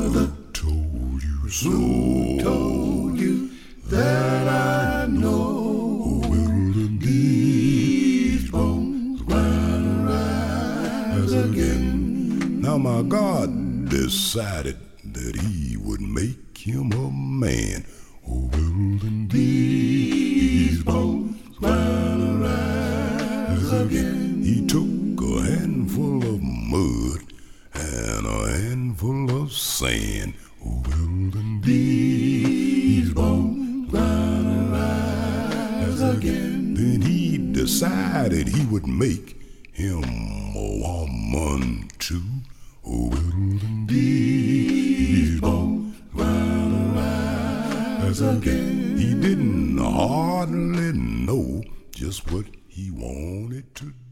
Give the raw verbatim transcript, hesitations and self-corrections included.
mother told you so. Who told you that I know? Will these bones gonna rise again? Now my God decided that he would make him a man. Oh, will these bones gonna rise again? He took a handful of mud and a handful of sand. Oh, will these bones gonna rise again? Then he decided he would make him a woman too. Oh, will these bones gonna rise again? He didn't hardly know just what he wanted to do.